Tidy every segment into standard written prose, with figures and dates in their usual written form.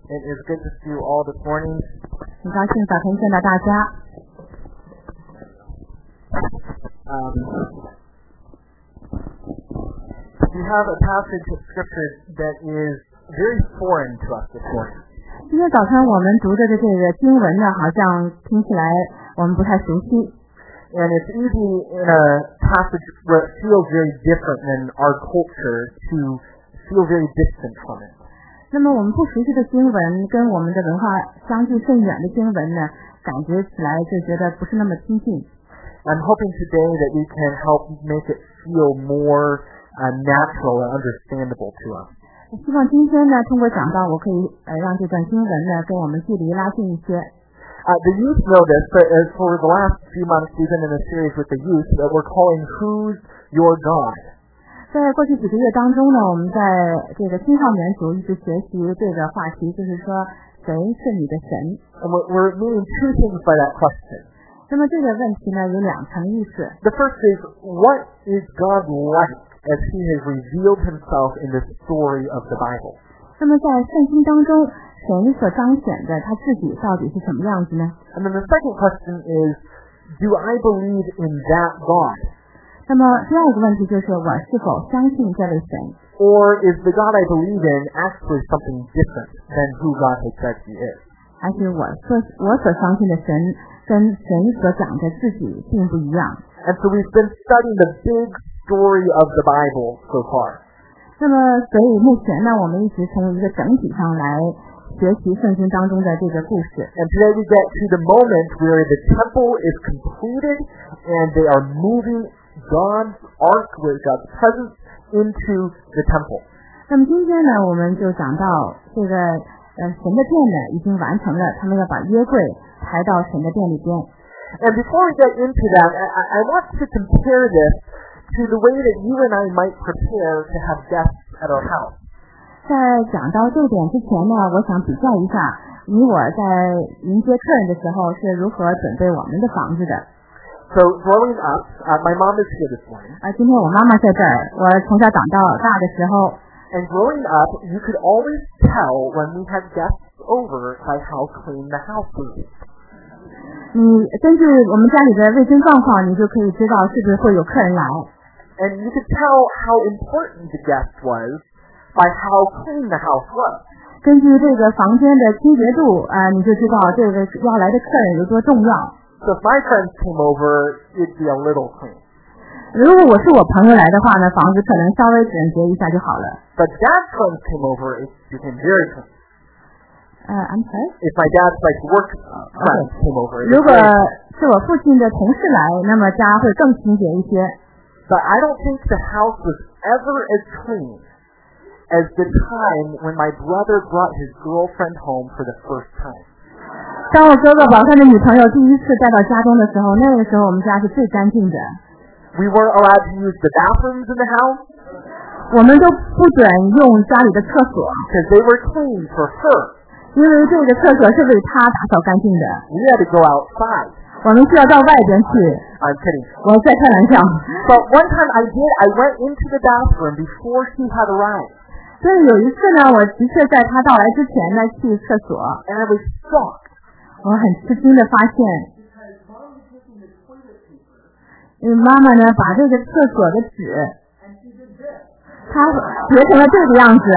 It is good to see you all this morning. 很高兴早晨见到大家。 We have a passage of scripture that is very foreign to us this morning. 今天早晨我们读的这个经文呢，好像听起来我们不太熟悉。 And it's easy in a passage where it feels very different than our culture to feel very distant from it. 那么我们不熟悉的经文跟我们的文化相距甚远的经文呢，感觉起来就觉得不是那么亲近。 I'm hoping today that we can help make it feel more natural and understandable to us. 希望今天呢，通过讲道，我可以让这段经文呢跟我们距离拉近一些。 The youth know this, but for the last few months we've been in a series with the youth that we're calling Who's Your God? 在过去几个月当中呢，我们在这个青少年组一直学习这个话题，就是说谁是你的神？ And we're meaning two things by that question. 那么这个问题呢有两层意思。 The first is, what is God like as He has revealed Himself in the story of the Bible? 那么在圣经当中，神所彰显的他自己到底是什么样子呢？ And then the second question is, do I believe in that God? 那么第二个问题就是我是否相信这位神？ Or is the God I believe in actually something different than who God has said He is? 而且我所相信的神跟神所讲的自己并不一样。 And so we've been studying the big story of the Bible so far. 那么所以目前呢，我们一直从一个整体上来学习圣经当中的这个故事。 And today we get to the moment where the temple is completed and they are moving God's ark with God's presence into the temple. 那么今天呢，我们就讲到这个神的殿呢已经完成了，他们要把约柜抬到神的殿里边。 And before we get into that, I want to compare this to the way that you and I might prepare to have guests at our house. 在讲到这点之前呢，我想比较一下你我在迎接客人的时候是如何准备我们的房子的。 So growing up, my mom is here this morning. 今天我妈妈在这儿，我从小长到大的时候。 And growing up, you could always tell when we had guests over by how clean the house was. 你根据我们家里的卫生状况，你就可以知道是不是会有客人来。 And you could tell how important the guest was by how clean the house was. 根据这个房间的清洁度，你就知道这个要来的客人有多重要。 So if my friends came over, it'd be a little clean. 如果我是我朋友来的话呢，房子可能稍微整洁一下就好了。 But dad's friends came over, it became very clean. I'm sorry. If my dad's work friends came over, 如果是我父亲的同事来，那么家会更清洁一些。 But I don't think the house was ever as clean as the time when my brother brought his girlfriend home for the first time. 当我哥哥把他的女朋友第一次带到家中的时候，那个时候我们家是最干净的。 We weren't allowed to use the bathrooms in the house. 我们都不准用家里的厕所， Because they were clean for her. 因为这个厕所是为他打扫干净的。 We had to go outside. 我们需要到外边去。 I'm kidding. 我在开玩笑。 But one time I went into the bathroom before she had arrived. 所以有一次呢，我的确在他到来之前呢去厕所， And I was shocked. 我很吃惊的发现，妈妈呢把这个厕所的纸，她叠成了这个样子。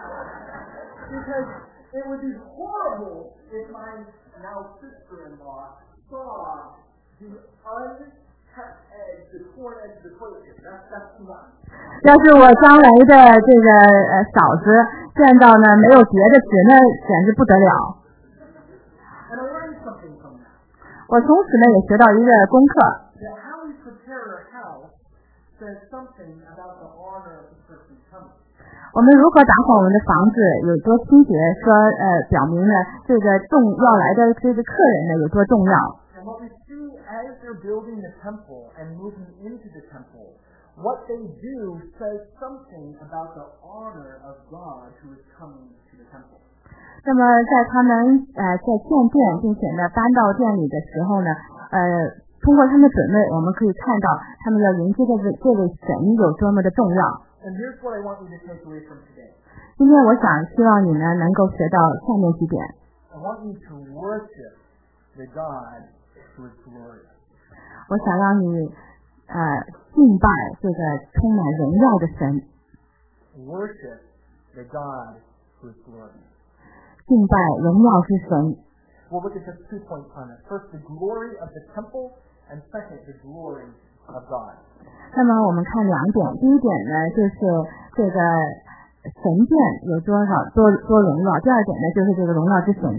It would be horrible if my now sister-in-law saw the uncut edge, the torn edge of the toilet paper. That's too much. 要是我将来的这个嫂子见到呢没有叠的纸，那简直不得了。 And I learned something from that. 我从此呢也学到一个功课。 That how we prepare our house says something about the honor of the person coming. 我们如何打扫我们的房子有多清洁，说表明呢这个要来的这个客人呢有多重要。 And what we see as they're building the temple and moving into the temple, what they do says something about the honor of God who is coming to the temple. 那么在他们在建殿并且呢搬到店里的时候呢，通过他们的准备，我们可以看到他们要迎接的这位神有多么的重要。 And here's what I want you to take away from today. 今天我希望你呢能够学到下面几点。 I want you to worship the God who is glorious. 我想让你敬拜这个充满荣耀的神。 Worship the God who is glorious. 敬拜荣耀之神。 We'll look at just 2 points on it. First, the glory of the temple, and second, the glory of God. 那么我们看2点，第一点呢就是这个神殿有多荣耀，第二点呢就是这个荣耀之神。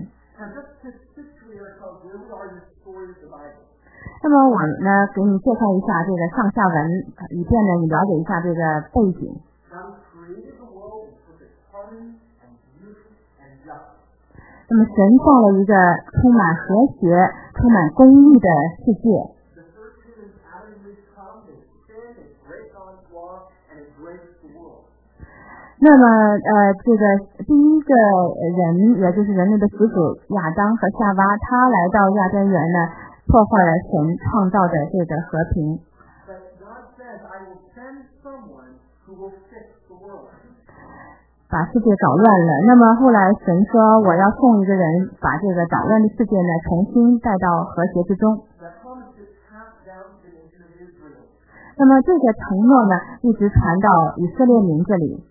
那么我呢给你介绍一下这个上下文，以便呢你了解一下这个背景。那么神造了一个充满和谐、充满公义的世界。那么这个第一个人，也就是人类的始祖亚当和夏娃，他来到亚真园呢，破坏了神创造的这个和平。把世界捣乱了。那么后来神说，我要送一个人，把这个捣乱的世界呢，重新带到和谐之中。那么这个承诺呢，一直传到以色列民这里。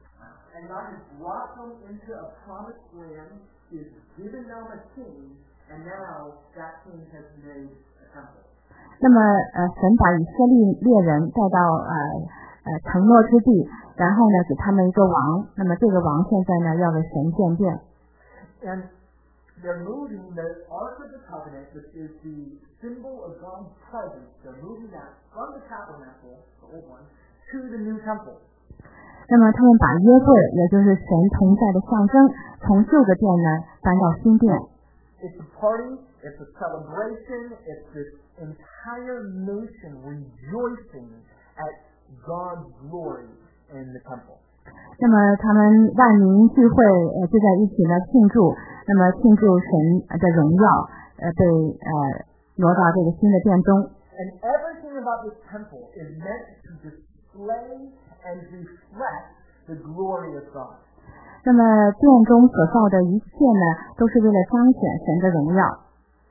那么神把以色列人带到承诺之地，然后呢给他们一个王，那么这个王现在呢要为神建殿。 And they're moving the Ark of the Covenant, which is the symbol of God's presence. They're moving that from the tabernacle, the old one, to the new temple. 那么他们把约柜，也就是神同在的象征，从旧的殿呢搬到新殿。 It's a party, it's a celebration, it's this entire nation rejoicing at God's glory in the temple. 那么他们万民聚会就在一起呢庆祝，那么庆祝神的荣耀被挪到这个新的殿中。 And everything about this temple is meant to display and reflect the glory of God. 那么殿中所造的一切呢，都是为了彰显神的荣耀。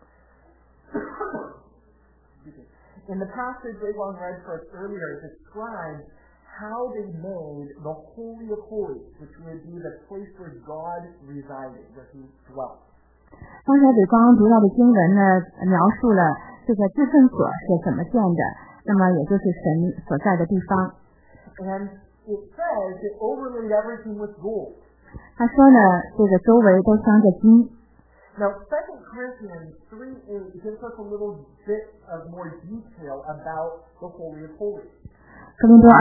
In the passage Ron read for us earlier, it describes how they made the Holy of Holies, which would be the place where God resided, where He dwelt. 刚才给光读到的经文呢，描述了这个至圣所是怎么建的，那么也就是神所在的地方。 And it says it overlaid everything with gold. 他说呢，这个周围都镶着金。 Now, 2 Corinthians 3:8 gives us a little bit of more detail about the Holy of Holies. 哥林多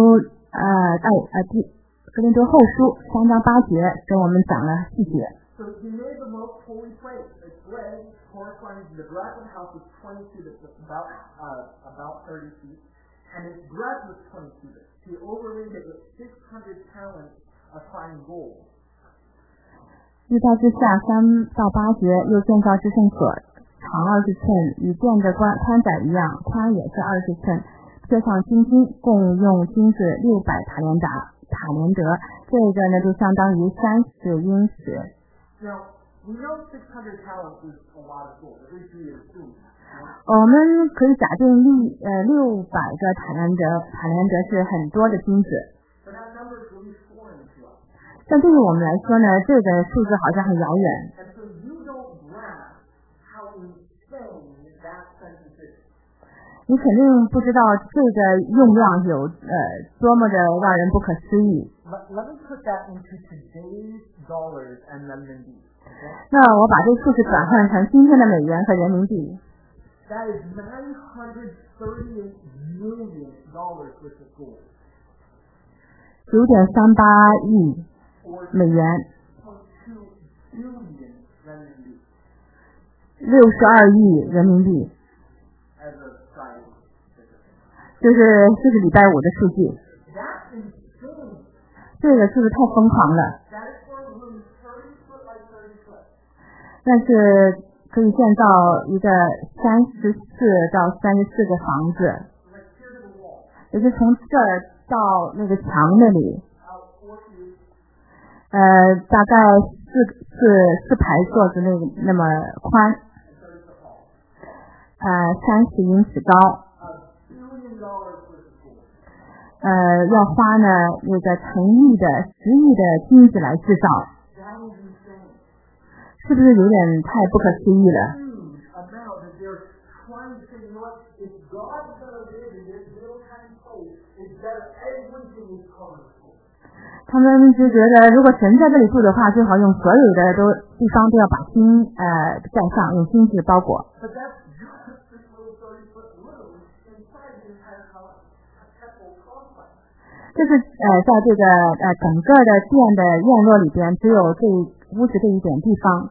后书3章8节跟我们讲了细节。 So He made the most holy place. Its breadth corresponding to the breadth of the house was 20 cubits, about 30 feet, and its breadth was 20 cubits. He overlaid it with 600 talents of fine gold. 日照之下3到8节，又建造至圣所，长20寸，与殿的宽窄一样，宽也是20寸，贴上金金，共用金子600塔连德，这个呢就相当于30英尺。 Now, we know 600 talents is a lot of gold. At least we assume that. 我们可以假定600个塔连德是很多的金子。 But that number is really foreign to us. 但对于我们来说呢，这个数字好像很遥远。 And so you don't grasp how insane that sentence is. 你肯定不知道这个用量有多么的让人不可思议。 Let me put that into today's dollars and renminbi. Okay? 那我把这数字转换成今天的美元和人民币。 That is $938 million worth of gold. 9.38亿美元。 $2 billion renminbi. 62亿人民币。 As a Friday figure. 这是礼拜五的数据。 That's insane. 这个数字太疯狂了。 That is for a room 30 foot by 30 foot. 但是可以建造一个34到34个房子， Like here to the wall. 也是从这儿到那个墙那里， 大概四排座子那么宽，30英尺高。要花呢那个10亿的金子来制造，是不是有点太不可思议了？他们就觉得，如果神在这里住的话，最好用所有的地方都要把金盖上，用金子包裹。这是在这个整个的殿的院落里边，只有这屋子这一点地方。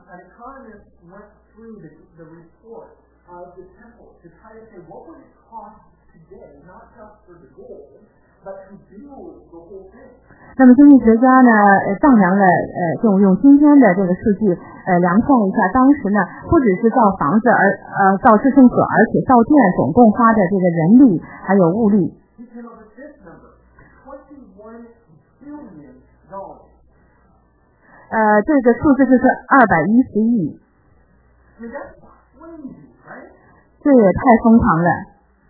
那么经济学家呢丈量了就用今天的这个数据量算了一下，当时呢不只是造房子造至圣所，而且造殿总共花的这个人力还有物力。这个数字就是210亿，这也太疯狂了。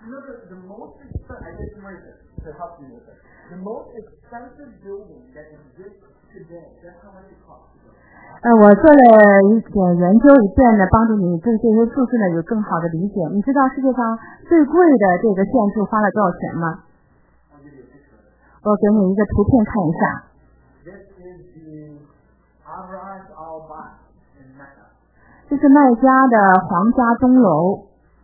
我做了一点研究，以便呢帮助你对这些数字呢有更好的理解。你知道世界上最贵的这个建筑花了多少钱吗？我给你一个图片看一下。这是麦加的皇家钟楼。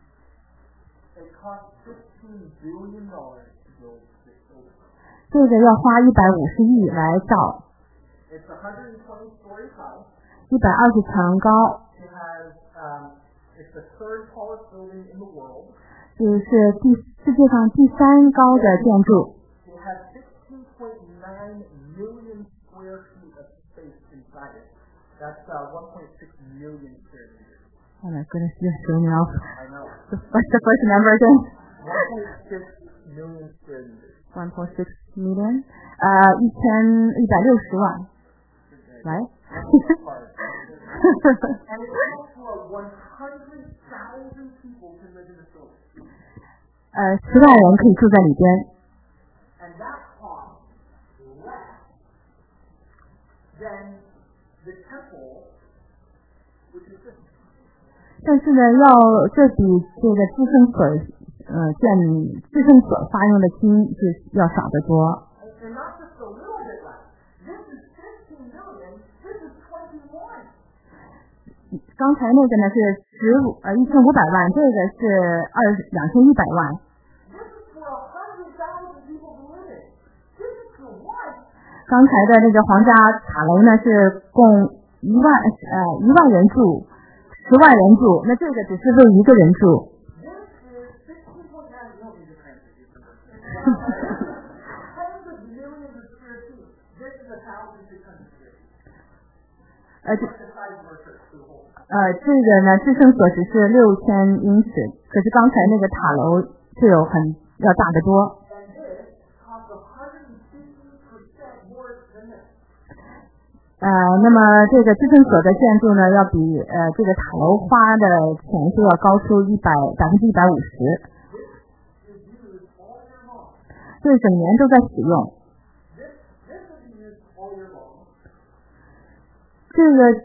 这个要花150亿来造，120层高，这是世界上第3高的建筑。Oh my goodness, you're showing me off. What's the first number again? 1.6 million. 160万。Right? 10万人可以住在里边。但是呢，这比这个至圣所至圣所花用的金是要少得多。刚才那个呢是1500万，这个是2100万。刚才的这个皇家塔楼呢是供1万人住，10万人住，那这个只是为一个人住。这个呢至圣所只是6000英尺，可是刚才那个塔楼就有要大得多。那么这个至圣所的建筑呢，要比这个塔楼花的钱就要高出150%，这整年都在使用。这个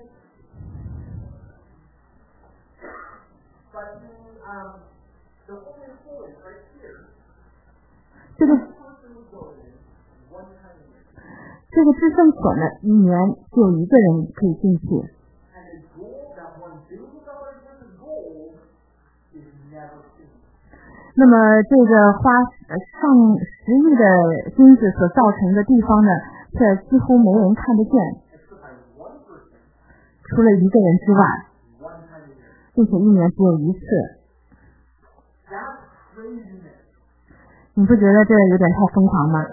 至圣所呢，一年就有一个人可以进去。那么这个花上10亿的金子所造成的地方呢，却几乎没人看得见，除了一个人之外，并且一年只有一次。你不觉得这有点太疯狂吗？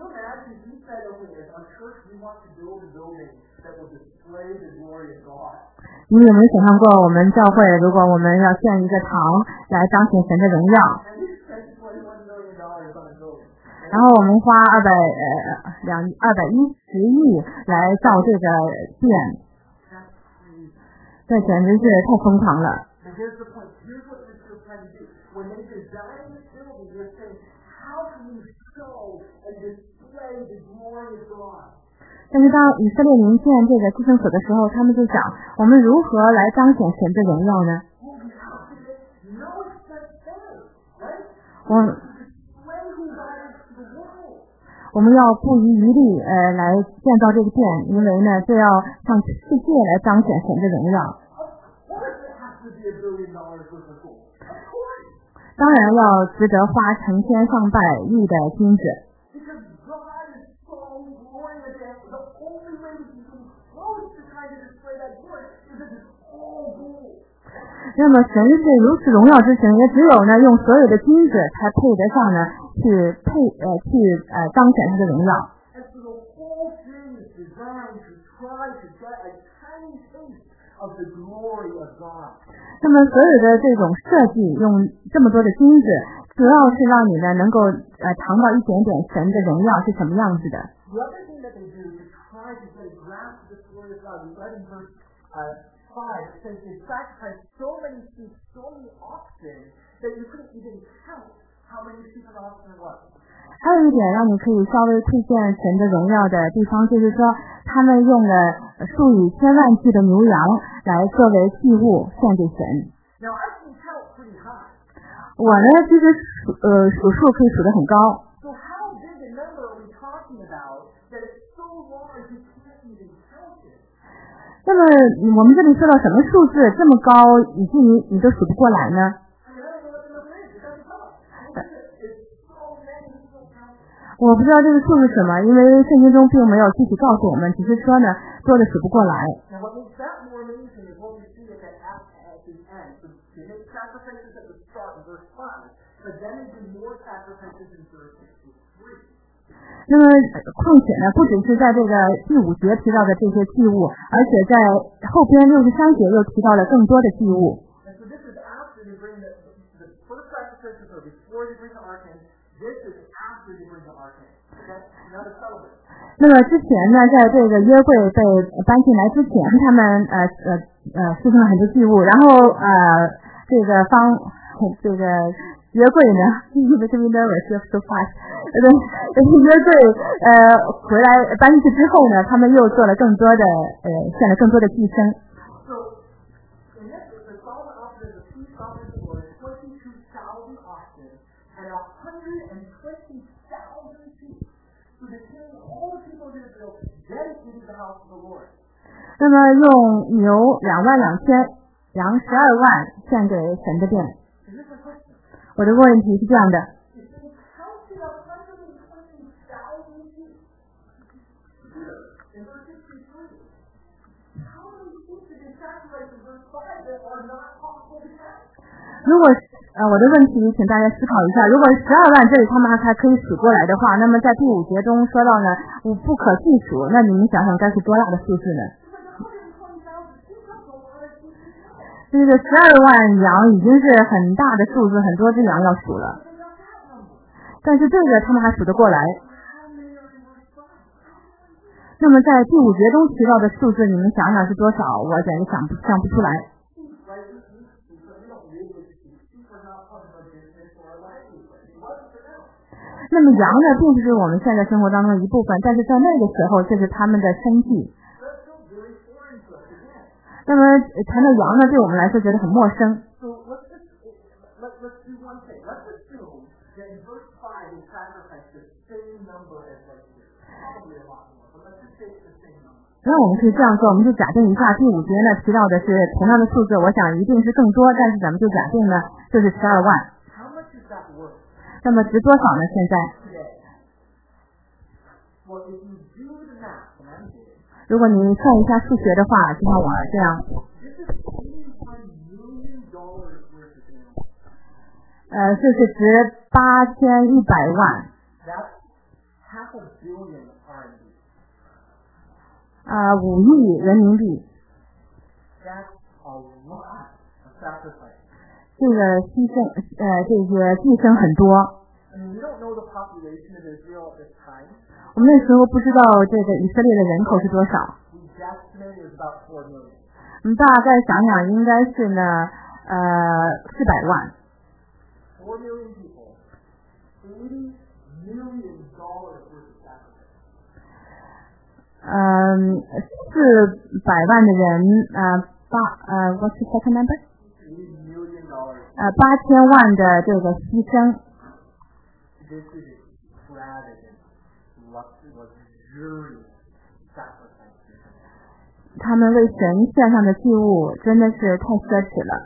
你有没有想象过，我们教会如果我们要建一个堂来彰显神的荣耀， 然后我们花210亿来造这个殿，这简直是太疯狂了。但是当以色列民建这个寄生所的时候，他们就想，我们如何来彰显神的荣耀呢？我们要不遗余力来建造这个殿，因为呢，这要向世界来彰显神的荣耀。当然要值得花成千上百亿的金子。那么神是如此荣耀之神，也只有呢用所有的金子才配得上呢去彰显他的荣耀。那么所有的这种设计用这么多的金子，主要是让你呢能够尝到一点点神的荣耀是什么样子的。 5 says they sacrificed so many sheep, so many oxen that you couldn't even count how many sheep and oxen it was. 还有一点让你可以稍微窥见神的荣耀的地方，就是说他们用了数以千万计的牛羊来作为祭物献给神。 Now I can count pretty high. 我呢其实数数可以数得很高。 So how big a number are we talking about that it's so large you can't even count it? 那么我们这里说到什么数字这么高，以至于你都数不过来呢？我不知道这个数是什么，因为圣经中并没有具体告诉我们，只是说呢多的数不过来。那么况且呢，不只是在这个第5节提到的这些祭物，而且在后边63节又提到了更多的祭物。那么之前呢，在这个约柜被搬进来之前，他们牺牲了很多祭物，然后这个约柜呢，约柜回来搬进去之后呢，他们又做了更多的献了更多的祭牲。那么用牛22000，羊12万献给神的殿。我的问题是这样的。如果我的问题请大家思考一下，如果12万这里他们还可以数过来的话，那么在第5节中说到呢不可计数，那你们想想该是多大的数字呢？这个12万羊已经是很大的数字，很多只羊要数了，但是这个他们还数得过来。那么在第5节中提到的数字，你们想想是多少？我简直想不出来。那么羊呢，并不是我们现在生活当中的一部分，但是在那个时候，这是他们的生计。那么谈到羊呢，对我们来说觉得很陌生。那我们可以这样做，我们就假定一下，第5节呢提到的是同样的数字，我想一定是更多，但是咱们就假定呢就是12万。那么值多少呢？现在，如果你算一下数学的话，就像我这样，这是值8100万，5亿人民币。这个牺牲，这些牺牲很多。 I mean, we don't know the population of Israel at this time. 我们那时候不知道这个以色列的人口是多少。 We guesstimate it was about 4 million. 我们大概想想，应该是呢，400万。 4 million people. $80 million worth of sacrifice. 400万的人，what's the second number? $80 million. 8000万的这个牺牲。 This is extravagant, luxurious sacrifice. 他们为神献上的祭物真的是太奢侈了。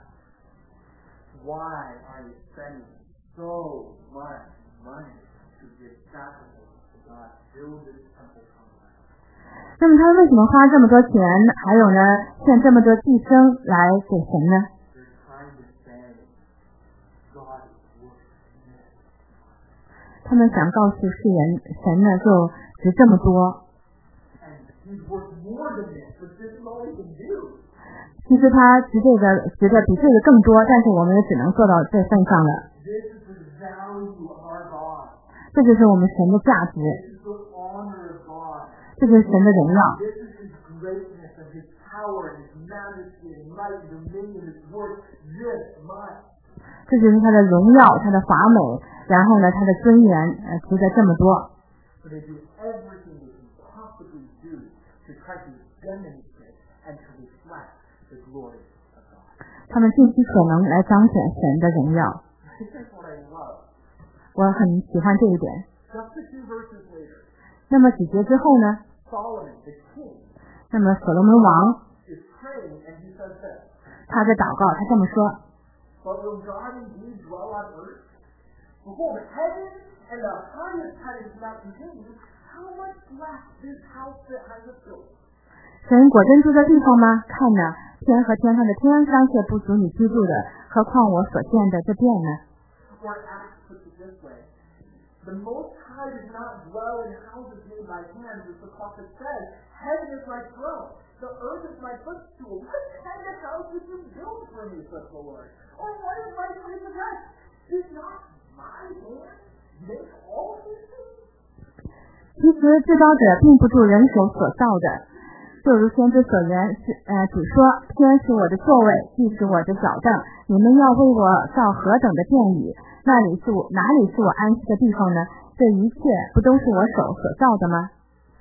Why are you spending so much money to give sacrifice to God? Build this temple complex. 那么他们为什么花这么多钱，还有呢，献这么多祭牲来给神呢？ They're trying to say God is worth this. 他们想告诉世人，神呢就值这么多。 And He's worth more than this, but this is all He can do. 其实他值得比这个更多，但是我们也只能做到这份上了。 This is the value of our God. 这就是我们神的价值， This is the honor of God. 这就是神的荣耀， This is His greatness and His power and His majesty and might and dominion is worth this much. 这就是他的荣耀，他的华美，然后呢，他的尊严，值得这么多。 So they do everything they can possibly do to try to demonstrate and to reflect the glory of God. 他们尽其可能来彰显神的荣耀。 This is what I love. 我很喜欢这一点。 Just a few verses later, 那么几节之后呢？ Solomon, the king, 那么所罗门王 is praying and he says this. 他在祷告，他这么说。 But will God indeed dwell on earth? Behold, the heavens and the highest heavens not contained, how much less this house that has a built? 神果真住在地方吗？看呢，天和天上的天尚且不足你居住的，何况我所建的这殿呢？ Or Acts puts it this way. The Most High does not dwell in houses made by hands, as the prophet said. Heaven is my throne. The earth is my footstool. What kind of house did you build for me, says the Lord? Or what is my place of rest? Did not my hand make all these things? 其实至高者并不住人手所造的，就如先知所言，主说：天是我的座位，地是我的脚凳，你们要为我造何等的殿宇？哪里是我安息的地方呢？这一切不都是我手所造的吗？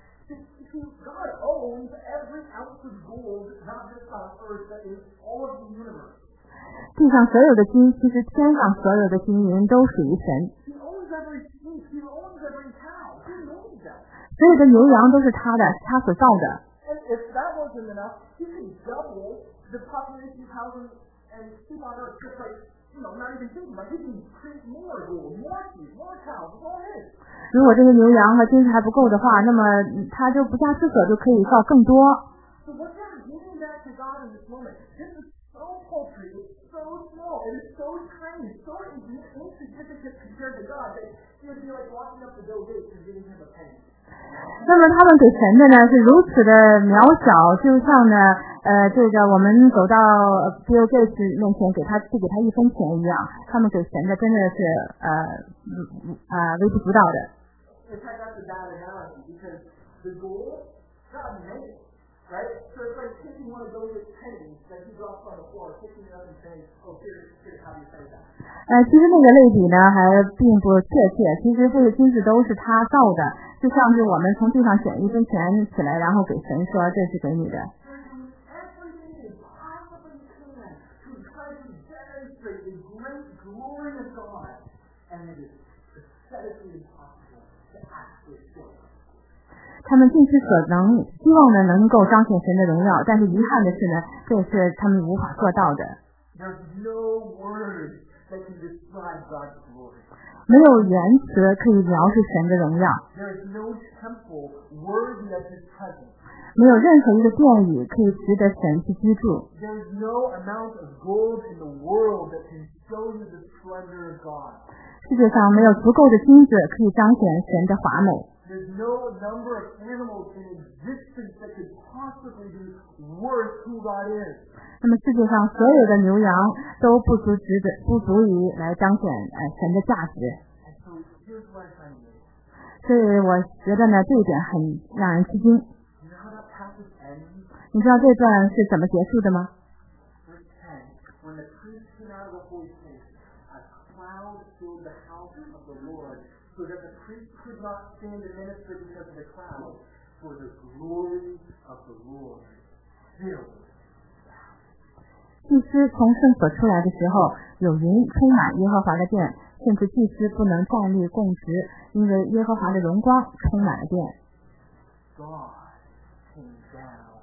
God owns every ounce of gold, not just on earth, but in all of the universe. 地上所有的金，其实天上所有的金银都属于神。 He owns every sheep. He owns every cow. He owns them. 所有的牛羊都是他的，是他所造的。 And if that wasn't enough, he can double the population of cows and sheep on earth just like, not even thinking about it. He can create more gold, more sheep, more cows. It's all his. 如果这些牛羊和金子还不够的话，那么他就不加思索就可以造更多。 So what's that giving back to God in this moment? This is so paltry. It's so small. It is so tiny. So insignificant compared to God that it would be like walking up the Bill Gates and giving him a penny. 那么他们给神的呢是如此的渺小，就像呢这个我们走到 Bill Gates 面前递给他1分钱一样，他们给神的真的是微不足道的。 In fact, that's a bad analogy because the gold, God made it, right? So it's like taking one of those pennies that he drops on the floor, picking it up and saying, "Oh, here, how do you say that?" 其实那个类比呢还并不确切，其实这些金子都是他造的，就像是我们从地上捡1分钱起来，然后给神说这是给你的。 Everything is possibly can to try to demonstrate the great glory of God, and it is pathetically impossible to actually show it. 他们尽其所能，希望呢能够彰显神的荣耀，但是遗憾的是呢，这也是他们无法做到的。 There's no words that can describe God's glory. 没有言辞可以描述神的荣耀， There is no temple worthy of His presence. 没有任何一个殿宇可以值得神去居住。 There is no amount of gold in the world that can show you the splendor of God. 世界上没有足够的金子可以彰显神的华美。 There's no number of animals in existence that could possibly be worth who God is. 那么世界上所有的牛羊都不足以来彰显神的价值。 And so here's what I find amazing. 所以我觉得呢，这一点很让人吃惊。 You know how that passage ends? 你知道这段是怎么结束的吗？ Verse 10, when the priest came out of the holy place, a cloud filled the house of the Lord, so that the priest could not stand and minister because of the cloud, for the glory of the Lord filled. 祭司从圣所出来的时候，有云充满耶和华的殿，甚至祭司不能站立供职，因为耶和华的荣光充满了殿。 God came down.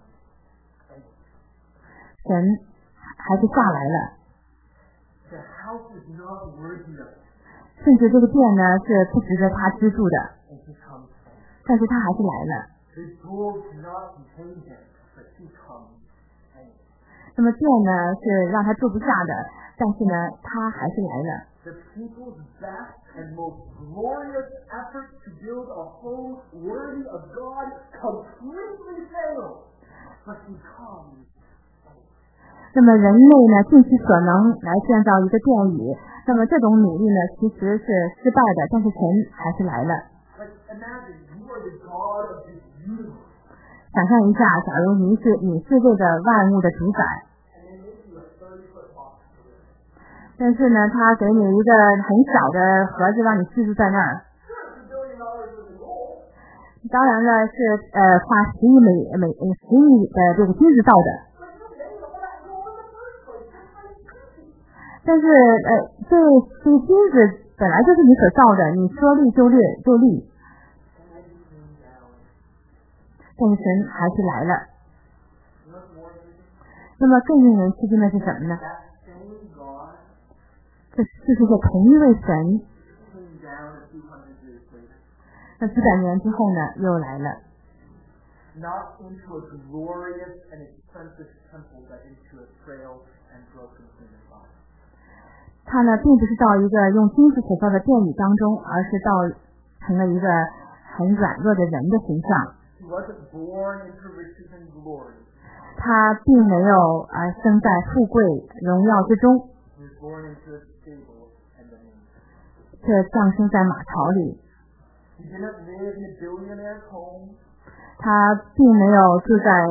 神还是下来了。 The house is not worthy of it. 甚至这个殿呢是不值得他居住的， And he comes in. 但是他还是来了。 The door cannot contain him, but he comes in. 那么殿呢是让他住不下的，但是呢他还是来了。 The people's best and most glorious effort to build a home worthy of God completely failed, but he comes. 那么人类呢尽其所能来建造一个殿宇，那么这种努力呢其实是失败的，但是神还是来了。 Like imagine you are the God of this universe. 想象一下，假如你是这个万物的主宰， And they make you a 30-foot box to live in. 但是呢他给你一个很小的盒子让你居住在那儿。 Sure, it's $1 billion for the goal. 当然了是花10亿的这个金子造的。 But you made all that goal in the first place. That's how you do it. 但是这金子本来就是你所造的，你说立就立。 And he came down. 但是神还是来了。 You know what's more amazing? 那么更令人吃惊的是什么呢？ That same God 这就是这同一位神， came down a few hundred years later. 那几百年之后呢，又来了。 Not into a glorious and expensive temple, but into a frail and broken human body. 他呢，并不是到一个用金子所造的殿宇当中，而是成了一个很软弱的人的形象。 He wasn't born into riches and glory. 他并没有生在富贵荣耀之中， He was born into a stable and a manger. 却降生在马槽里。 He didn't live in a billionaire's home. 他并没有住在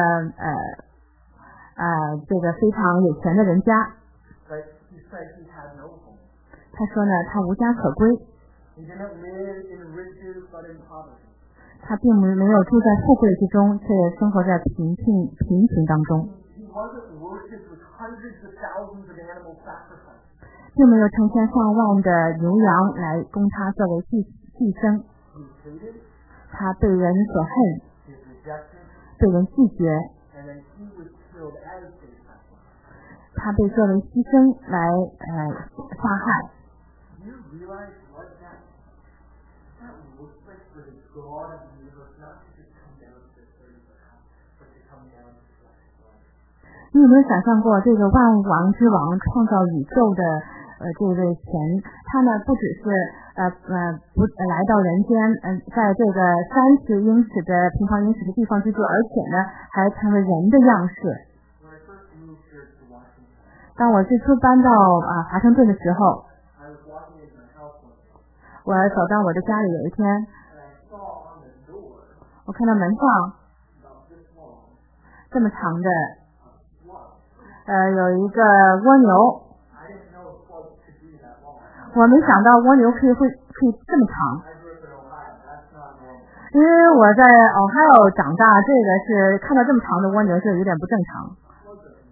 这个非常有钱的人家。 But he said he had no home. 他说呢，他无家可归。 He didn't live in riches, but in poverty. 他并没有住在富贵之中，却生活在贫穷当中。 He wasn't worshipped with hundreds of thousands of animal sacrifices. 并没有成千上万的牛羊来供他作为祭牲。 He was hated, 他被人所恨， he was rejected, 被人拒绝， and then he was killed as a sacrifice. 他被作为牺牲来杀害。 Do you realize what that looks like for the God of the universe, not to just come down to this 30-foot house, but to come down to flesh and blood? 你有没有想象过这个万王之王创造宇宙的这位神，他呢不只是不来到人间，在这个30英尺的平方英尺的地方居住，而且呢还成为人的样式。 When I first moved here to Washington, 当我最初搬到华盛顿的时候， I was walking into my house one day, 我走到我的家里，有一天 and I saw on the door 我看到门上 about this long 这么长的 a slug. 有一个蜗牛， I didn't know slugs could be that long. 我没想到蜗牛可以这么长。 I grew up in Ohio. That's not normal. 因为我在Ohio长大，这个是看到这么长的蜗牛就有点不正常。 Slugs are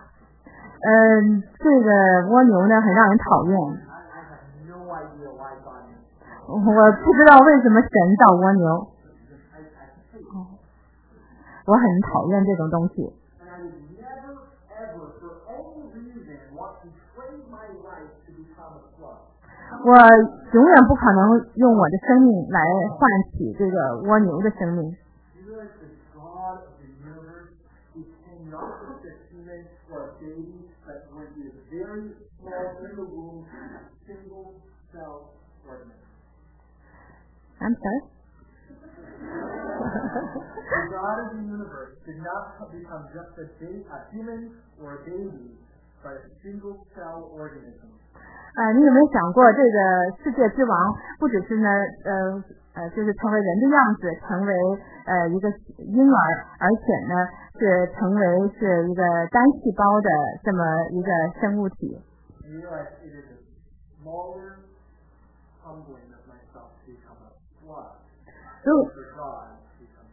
nasty. 这个蜗牛呢很让人讨厌， I have no idea why God made it. 我不知道为什么神造蜗牛， I hate it. 我很讨厌这种东西。 And I would never, ever, for any reason, want to trade my life to become a slug. 我永远不可能用我的生命来换取这个蜗牛的生命。 You realize the God of the universe became not just a human or a baby, but when he was very small in the womb, a single cell organism. I'm sorry. The God of the universe did not become just a human or a baby, but a single cell organism. 你有没有想过，这个世界之王不只是呢，就是成为人的样子，成为一个婴儿，而且呢是成为是一个单细胞的这么一个生物体。 You realize it is a smaller humbling of myself to become a flood for God to become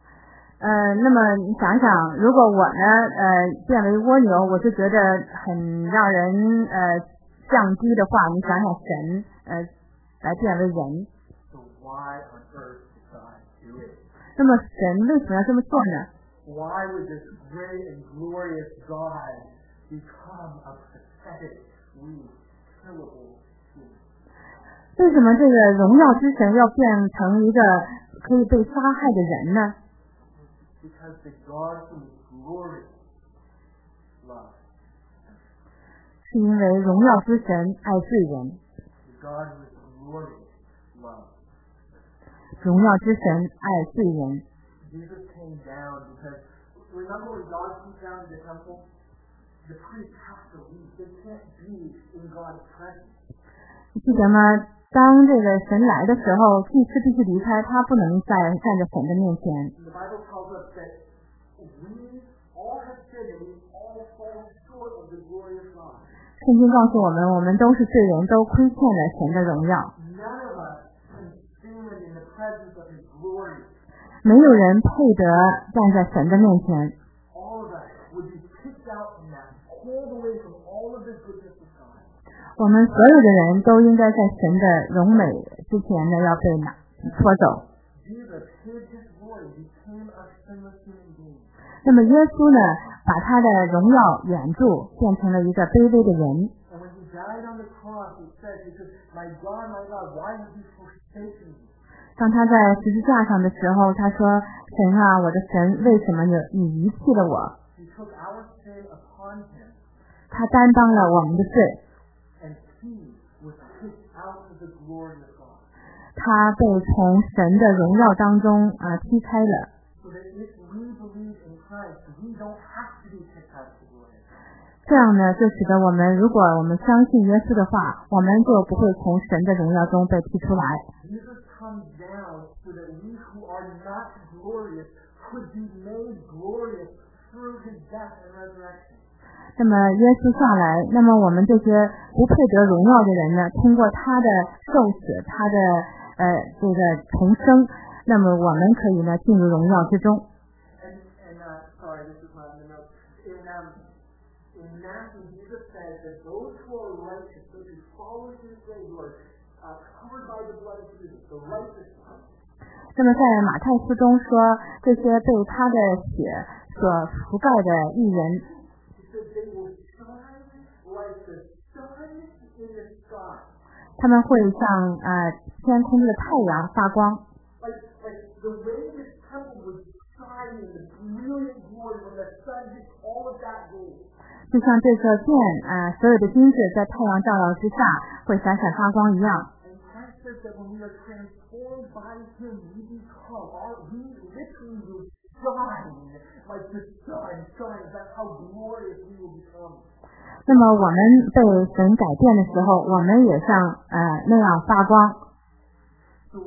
good. 那么你想想，如果我呢变为蜗牛，我就觉得很让人降低的话，你想想神来变为人。 So why on earth did God do it? 那么神为什么要这么做呢 Why would this great and glorious God become a pathetic, weak, killable human? 为什么这个荣耀之神要变成一个可以被杀害的人呢？ Because the God who is glorious loves. 是因为荣耀之神爱罪人。 The God who is glorious loves. 荣耀之神爱罪人。 Jesus came down because, remember when God came down to the temple? The priests have to leave. They can't be in God's presence. 你记得吗？当这个神来的时候，祭司必须离开，他不能再站在神的面前。 The Bible tells us that we all have sinned and we all fall short of the glory of God. 圣经告诉我们，我们都是罪人，都亏欠了神的荣耀。 None of us can stand in the presence of His glory. 没有人配得站在神的面前。 All of us would be kicked out from that, pulled away from all of the goodness of God. 我们所有的人都应该在神的荣美之前呢，要被拖走。 Jesus hid His glory, became a sinless human being. 那么耶稣呢，把他的荣耀掩住，变成了一个卑微的人。 And when He died on the cross, He said, my God, why have you forsaken me? 当他在十字架上的时候，他说：“神啊，我的神，为什么你遗弃了我？” He took our sin upon Him. 他担当了我们的罪， And He was kicked out of the glory of God. 他被从神的荣耀当中踢开了。 So that if we believe in Christ, we don't have to be kicked out of the glory. 这样呢，就使得我们，如果我们相信耶稣的话，我们就不会从神的荣耀中被踢出来。 Jesus comes down so that we who are not glorious could be made glorious through His death and resurrection. 那么耶稣下来，那么我们这些不配得荣耀的人呢，通过他的受死，他的这个重生，那么我们可以呢进入荣耀之中。 Sorry, this is not in the notes. In Matthew, Jesus says that those who are righteous, those who follow His way, who are covered by the blood of Jesus, the righteous ones. 那么在马太书中说，这些被他的血所覆盖的义人， He said they will shine like the sun in the sky. 他们会像天空的太阳发光。 Like the way this temple would shine in the brilliant glory when the sun hits all of that gold. 就像这个殿所有的金子在太阳照耀之下会闪闪发光一样。 And Christ says that when we are transformed by Him, we literally will shine like the sun shines. That's how glorious we will become. 那么我们被神改变的时候，我们也像那样发光。 So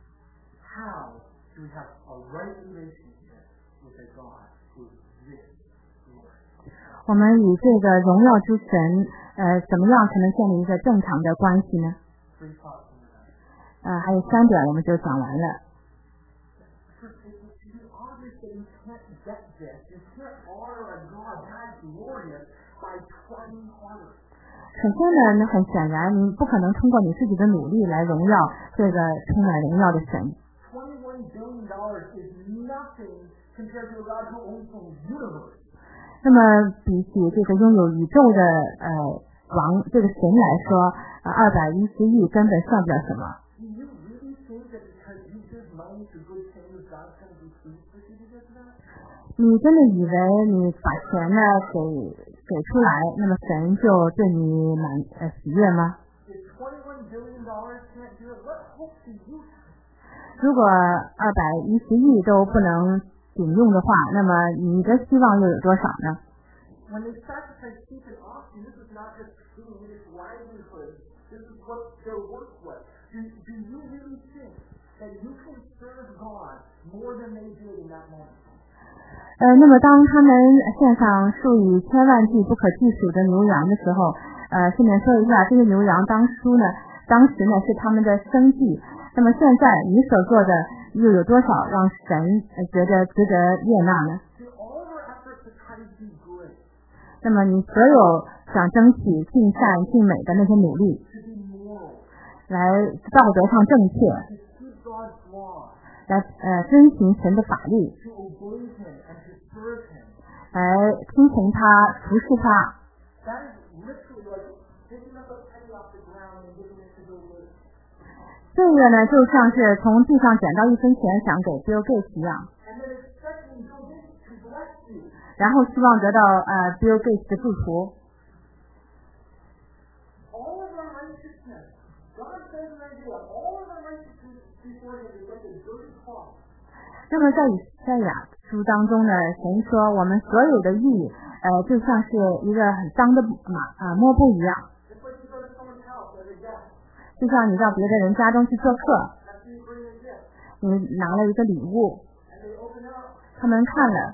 how do we have a right relationship with a God who is this glory? 我们与这个荣耀之神怎么样才能建立一个正常的关系呢？ Three thoughts on that. 还有3点我们就讲完了。 First, it's obvious that you can't get this. You can't honor a God that glorious by trying harder. 首先呢，很显然你不可能通过你自己的努力来荣耀这个充满荣耀的神。 $21 billion is nothing compared to a God who owns the universe. 那么比起这个拥有宇宙的王这个神来说，210亿根本算不了什么。 Do you really think that because you give money to good things, God's going to be pleased with you because of that? 你真的以为你把钱呢给出来，那么神就对你喜悦吗？ If $21 billion can't do it, what hope do you have? 如果210亿都不能顶用的话，那么你的希望又有多少呢？ when they sacrifice sheep and oxen, this is not just food, it's livelihood. This is what their work was. Do you really think that you can serve God more than they did in that moment? 那么当他们献上数以千万计不可计数的牛羊的时候，顺便说一下，这些牛羊当时呢是他们的生计。那么现在你所做的又有多少让神觉得值得悦纳呢？那么你所有想争取尽善尽美的那些努力，来道德上正确，来遵循神的法律，来听从他，服侍他。这个呢，就像是从地上捡到1分钱想给 Bill Gates 一样，然后希望得到Bill Gates 的祝福。那么在以赛亚书当中呢，神说我们所有的义就像是一个很脏的抹布一样，就像你到别的人家中去做客，你拿了一个礼物，他们看了，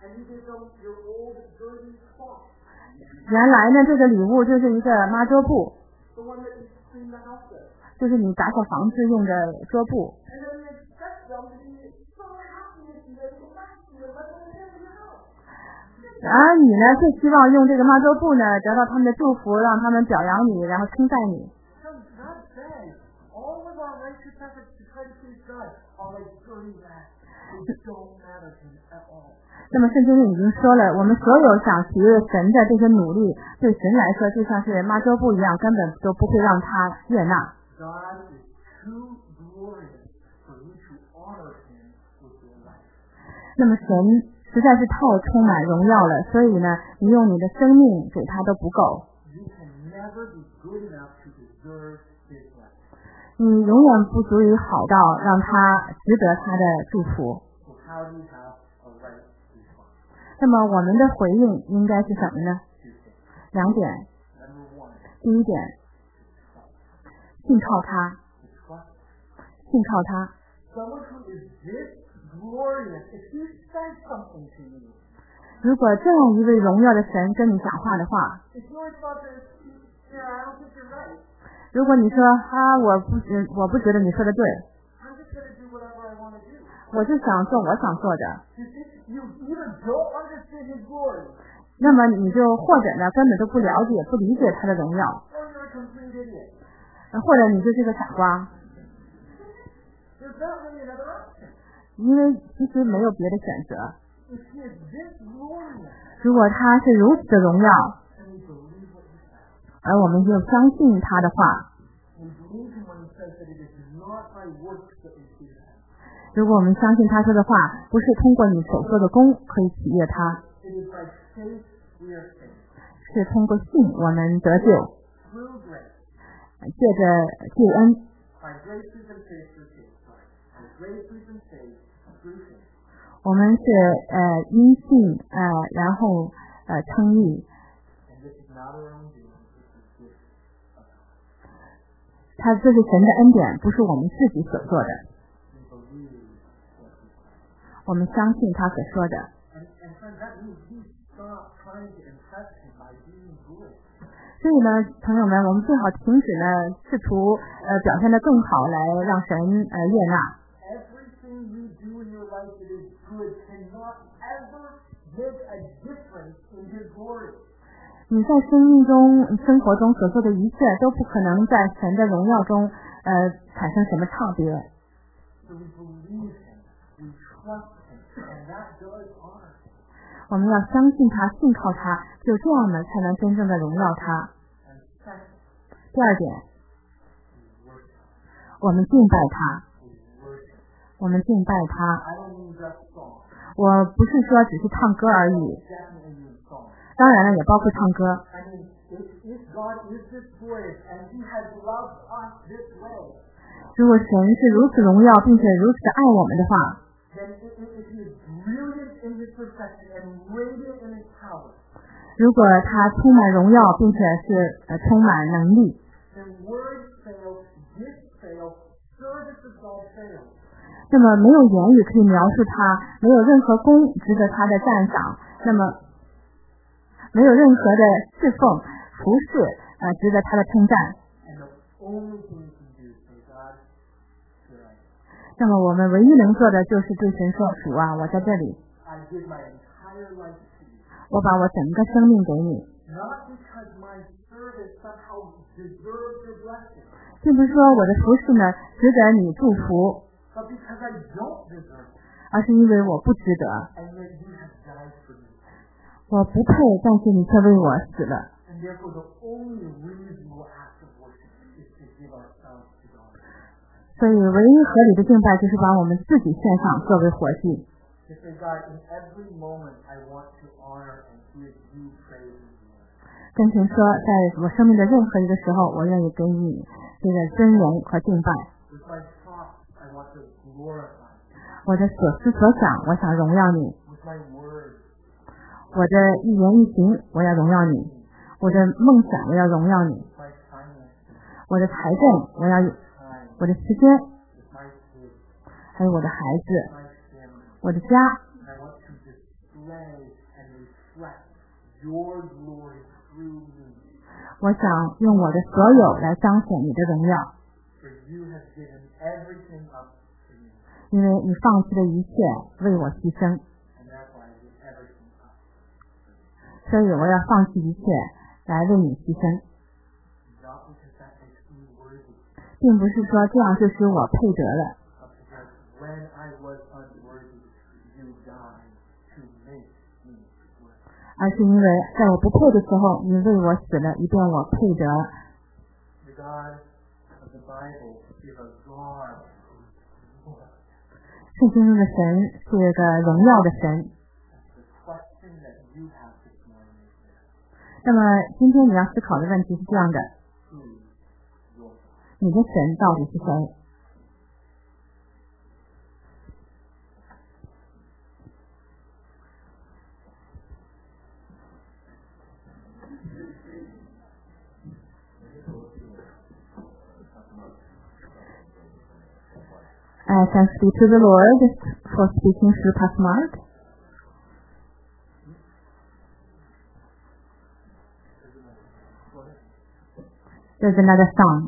原来呢这个礼物就是一个抹桌布，就是你打扫房子用的桌布，而你呢就希望用这个抹桌布呢得到他们的祝福，让他们表扬你，然后称赞你。那么圣经里已经说了，我们所有想喜悦神的这些努力，对神来说就像是抹桌布一样，根本都不会让他悦纳。那么神实在是太充满荣耀了，所以呢，你用你的生命给他都不够。你永远不足以好到让他值得他的祝福。那么我们的回应应该是什么呢？2点。第一点，信靠他，信靠他。如果这样一位荣耀的神跟你讲话的话，如果你说我不觉得你说的对，我就想做我想做的，那么你就或者呢根本都不了解不理解他的荣耀，或者你就是个傻瓜，因为其实没有别的选择。如果他是如此的荣耀，而我们就相信他的话，如果我们相信他说的话不是通过你所做的功可以喜悦他，是通过信我们得救，借着救恩，我们是因信然后称义，这是神的恩典，不是我们自己所做的，我们相信他所说的。所以呢，朋友们，我们最好停止呢试图表现得更好来让神悦纳。你在生活中所做的一切都不可能在神的荣耀中产生什么差别。我们要相信他，信靠他，就这样呢才能真正的荣耀他。第2点，我们敬拜他，我们敬拜他。我不是说只是唱歌而已，当然了也包括唱歌。如果神是如此荣耀并且如此爱我们的话， 如果他充满荣耀，并且是充满能力， then words fail, gifts fail, service of God fails. 那么没有言语可以描述他，没有任何功值得他的赞赏，那么没有任何的侍奉服侍值得他的称赞。 And the only thing we can do is say, God, here I am. 那么我们唯一能做的就是对神说，主啊，我在这里， I give my entire life to you. 我把我整个生命给你， Not because my service somehow deserves your blessing, 并不是说我的服侍呢值得你祝福， but because I don't deserve it, 而是因为我不值得， and yet you have died for me. 我不配，但是你却为我死了。 And therefore the only reasonable act of worship is to give ourselves to God. 所以唯一合理的敬拜就是把我们自己献上作为活祭。 To say, God, in every moment I want to honor and give you praise and glory. 跟神说，在我生命的任何一个时候，我愿意给你这个尊荣和敬拜。 With my thoughts, I want to glorify you. 我的所思所想，我想荣耀你； With my words, 我的一言一行，我要荣耀你；我的梦想，我要荣耀你； with my finances, 我的财政，我要； time, 我的时间， with my kids, 还有我的孩子， my family. 我的家， And I want to display and reflect your glory through me. 我想用我的所有来彰显你的荣耀， For you have given everything up for me. 因为你放弃了一切为我牺牲， And therefore I give everything up. 所以我要放弃一切来为你牺牲， Not because that makes me worthy, 并不是说这样就使我配得了， but because when I was unworthy, you died to make me worthy. 而是因为在我不配的时候，你为我死了，以便我配得。 The God of the Bible is a God who is Lord. 圣经中的神是个荣耀的神。 The question that you have this morning is this: 那么今天你要思考的问题是这样的： Who is your God? 你的神到底是谁？ Thanks be to the Lord for speaking through Pastor Mark. There's another song.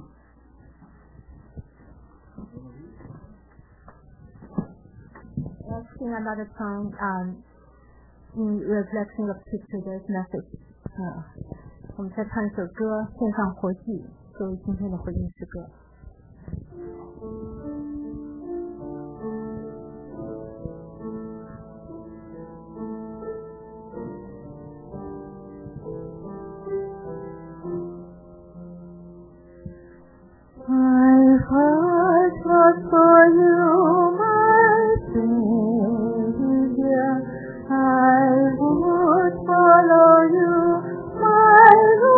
Let's sing another song in reflection of today's message. 我们再唱一首歌，献上活祭，作为今天的回应诗歌。 My heart was for you, my Savior. I would follow you, my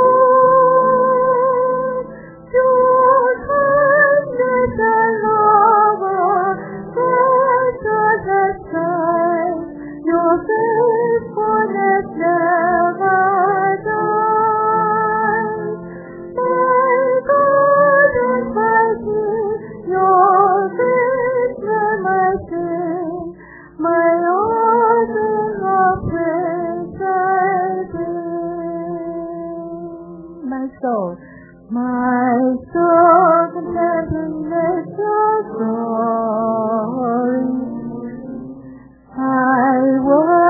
Lord. Your kindness and love are brighter than stars. Your faithfulness never dies. My God and my King, your grace and my sin, my offering of praise I bring. My soul contemplates your glory. I